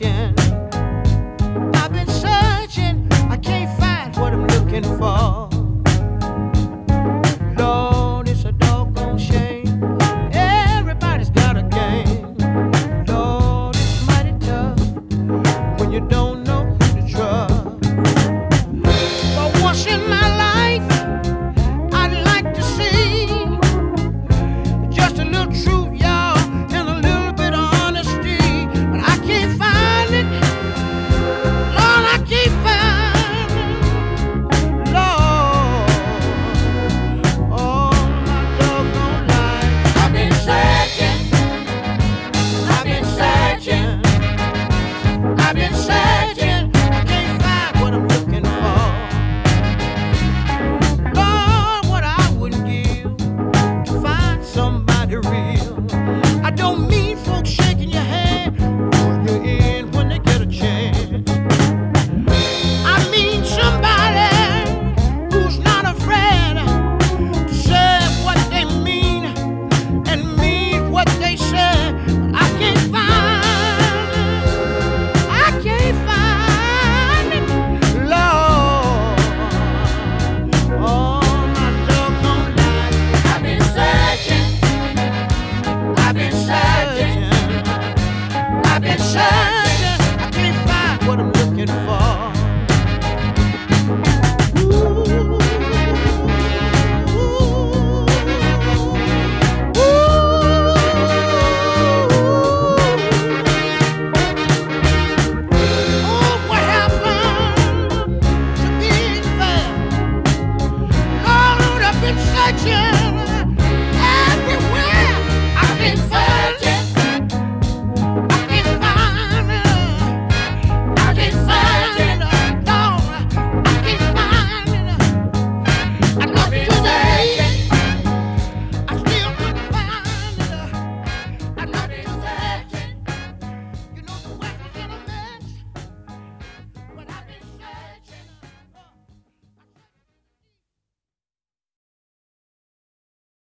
searching. I've been searching. I can't find what I'm looking for. Lord, it's a doggone shame. Everybody's got a game. Lord, it's mighty tough when you don't know who to trust. But once in my life, I'd like to see just a little truth, y'all, and a little bit of honesty. But I can't find it. Lord, I can't find it. Lord, all my doggone life, I've been searching. I've been searching. I've been searching. I can't find what I'm looking for. Lord, what I wouldn't give to find somebody real. I don't mean folks shaking your hand, pulling you in when they get a chance. I mean somebody who's not afraid to say what they mean and mean what they say. But I can't find it, Lord. All my doggone life, I've been searching. I've been searching. I've been searching. I can't find what I'm looking for.